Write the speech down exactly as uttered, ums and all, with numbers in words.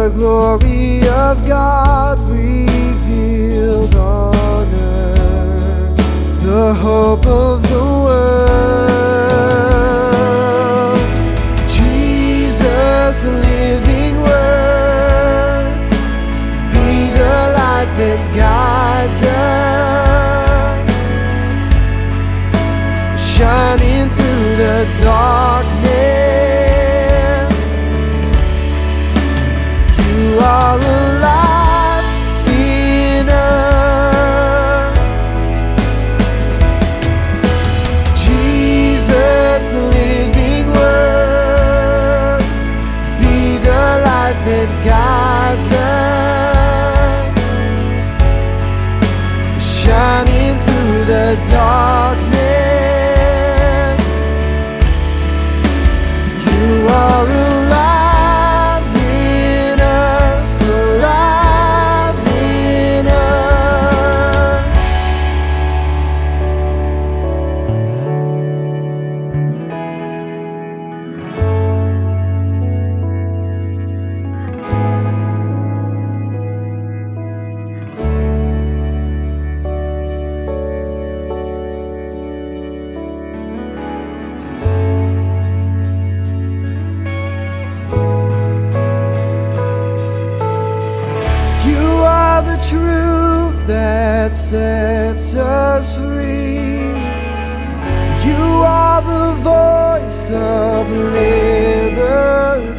the glory of God revealed on earth, the hope of the world. Jesus, the living Word, be the light that guides us, shining through the darkness. You are alive in us. Jesus, the living Word, be the light that guides us, shining through the darkness. You are alive in us, alive in us. You are the truth that sets us free. You are the voice of liberty.